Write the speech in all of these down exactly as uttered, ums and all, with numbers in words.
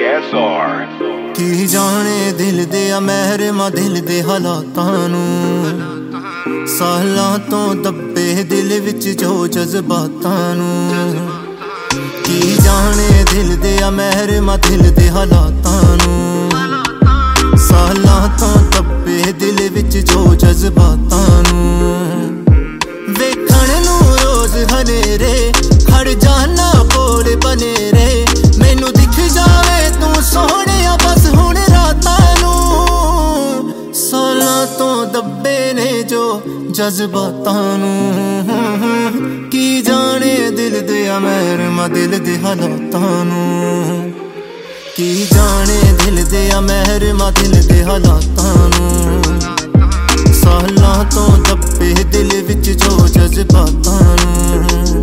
S R की जाने दिल दे महरमा दिल दे हालातां नूं सालां तो दब्बे दिल विच जो जज्बातां नूं की जाने दिल दे महरमा दिल दे हालातां नूं सालां तो दब्बे दिल विच जो जज्बातां नूं वेखण नूं रोज हनेरे खड़ जाना कोल बनेरे मैनू दिख जावे तू सोहणिया बस हुण रातां नूं सालां तो दब्बे ने जो जज्बातां नूं की जाने दिल दे महरमा दिल दे हालातां नूं की जाने दिल दे महरमा दिल दे हालातां नूं सालां तो दब्बे दिल विच जो जज्बातां नूं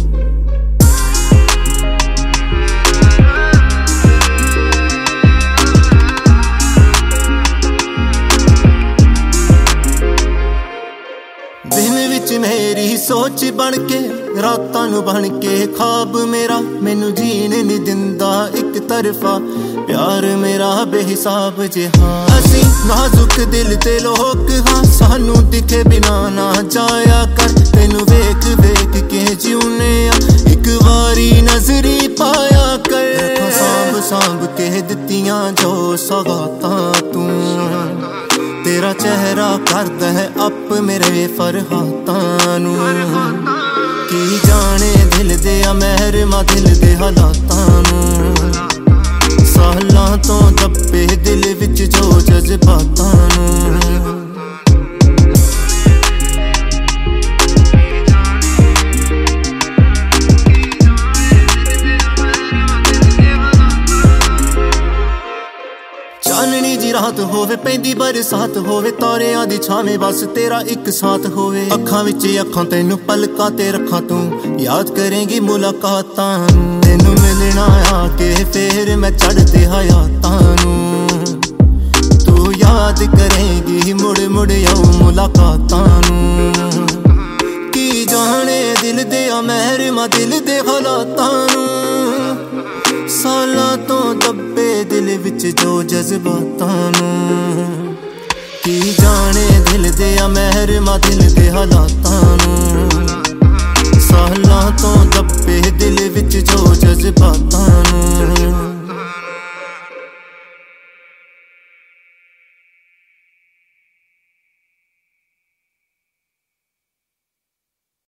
दिन विच मेरी सोच बन के रातां नूं बन के ख्वाब मेरा मैनू जीण नहीं दिंदा एक तरफा प्यार मेरा बेहिसाब जे हाँ असीं नाजुक दिल ते लोक हाँ सानू दिखे बिना ना जाया कर तैनू वेख वेख के जिउने आ एक वारी नजरी पाया कर सांभ सांभ के दित्तियां जो सौगातां तू तेरा चेहरा करदा है अप मेरे फरहातां नूं की जाने दिल दे महरमा दिल दे हालातां नूं सालां तो दब्बे दिल विच जो जज्बातां नूं चाननी जी रात होवे पैंदी बरसात होवे तारियां दी छावें बस तेरा एक साथ होवे अखां विच अखां तैनू पलकां ते रखां तू याद करेंगी मुलाकातां तैनू मिलना आके फिर मैं चढ़दे हयातां नूं तू याद करेंगी मुड़ मुड़ आऊं मुलाकातां नूं की जाने दिल दे महरमा दिल दे हालातां नूं सालां तो दब्बे दिल विच जो जज्बातां नूं की जाने दिल दे महरमा दिल दे हालातां नूं सालां तो दब्बे दिल विच जो जज्बातां नूं।